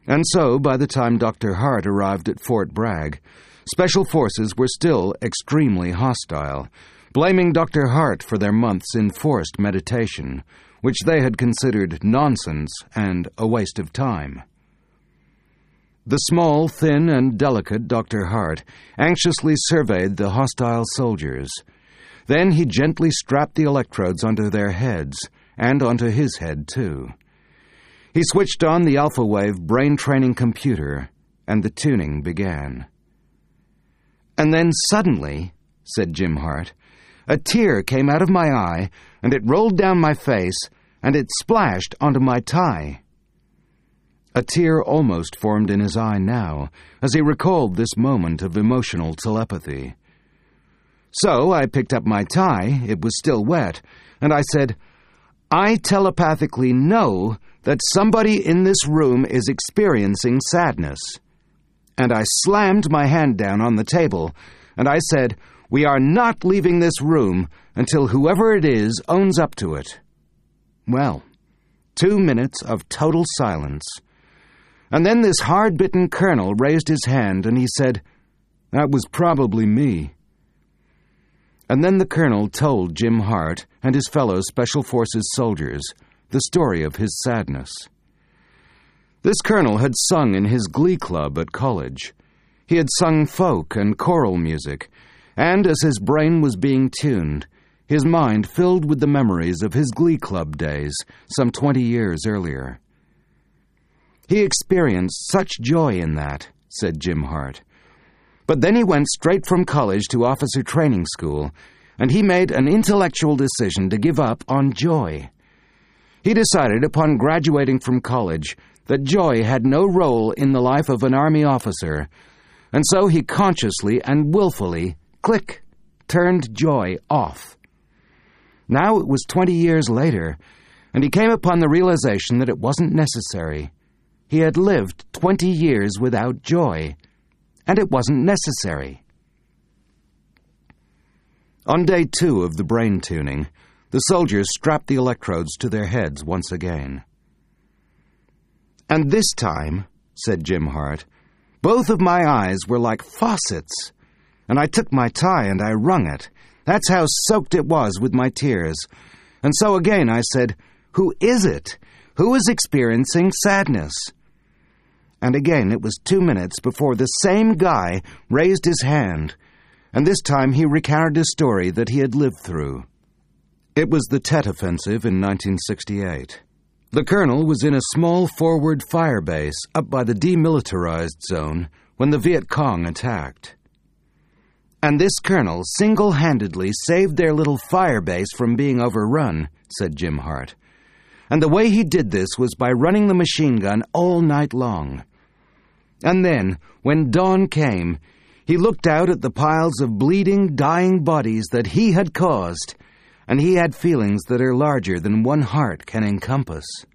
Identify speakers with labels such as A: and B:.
A: And so, by the time Dr. Hart arrived at Fort Bragg, Special Forces were still extremely hostile, blaming Dr. Hart for their months in forced meditation, which they had considered nonsense and a waste of time. The small, thin, and delicate Dr. Hart anxiously surveyed the hostile soldiers. Then he gently strapped the electrodes onto their heads, and onto his head, too. He switched on the alpha-wave brain-training computer, and the tuning began. "And then suddenly," said Jim Hart, "a tear came out of my eye, and it rolled down my face, and it splashed onto my tie." A tear almost formed in his eye now, as he recalled this moment of emotional telepathy. "So I picked up my tie, it was still wet, and I said, 'I telepathically know that somebody in this room is experiencing sadness.' And I slammed my hand down on the table, and I said, 'We are not leaving this room until whoever it is owns up to it.' Well, 2 minutes of total silence. And then this hard-bitten colonel raised his hand and he said, 'That was probably me.' And then the colonel told Jim Hart and his fellow Special Forces soldiers the story of his sadness. This colonel had sung in his glee club at college. He had sung folk and choral music, and as his brain was being tuned, his mind filled with the memories of his glee club days some 20 years earlier. He experienced such joy in that, said Jim Hart. But then he went straight from college to officer training school, and he made an intellectual decision to give up on joy. He decided upon graduating from college that joy had no role in the life of an army officer, and so he consciously and willfully, click, turned joy off. Now it was 20 years later, and he came upon the realization that it wasn't necessary. He had lived 20 years without joy, and it wasn't necessary. On day 2 of the brain tuning, the soldiers strapped the electrodes to their heads once again. "And this time," said Jim Hart, "both of my eyes were like faucets, and I took my tie and I wrung it. That's how soaked it was with my tears. And so again I said, 'Who is it? Who is experiencing sadness?' And again it was 2 minutes before the same guy raised his hand, and this time he recounted a story that he had lived through. It was the Tet Offensive in 1968. The colonel was in a small forward fire base up by the demilitarized zone when the Viet Cong attacked. And this colonel single-handedly saved their little fire base from being overrun, said Jim Hart. And the way he did this was by running the machine gun all night long. And then, when dawn came, he looked out at the piles of bleeding, dying bodies that he had caused, and he had feelings that are larger than one heart can encompass.